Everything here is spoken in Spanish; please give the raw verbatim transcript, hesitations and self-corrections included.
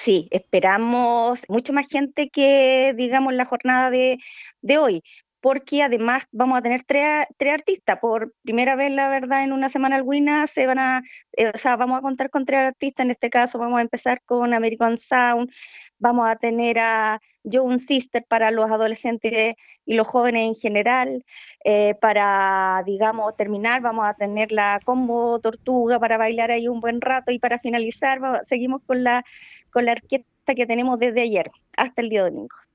Sí, esperamos mucho más gente que, digamos, la jornada de, de hoy, porque además vamos a tener tres, a- tres artistas. Por primera vez, la verdad, en una semana alguna se van a, eh, o sea, vamos a contar con tres artistas. En este caso, vamos a empezar con American Sound, vamos a tener a Joan Sister para los adolescentes y los jóvenes en general. Eh, para, digamos, terminar, vamos a tener la combo Tortuga para bailar ahí un buen rato y para finalizar, va- seguimos con la con la orquesta que tenemos desde ayer hasta el día domingo.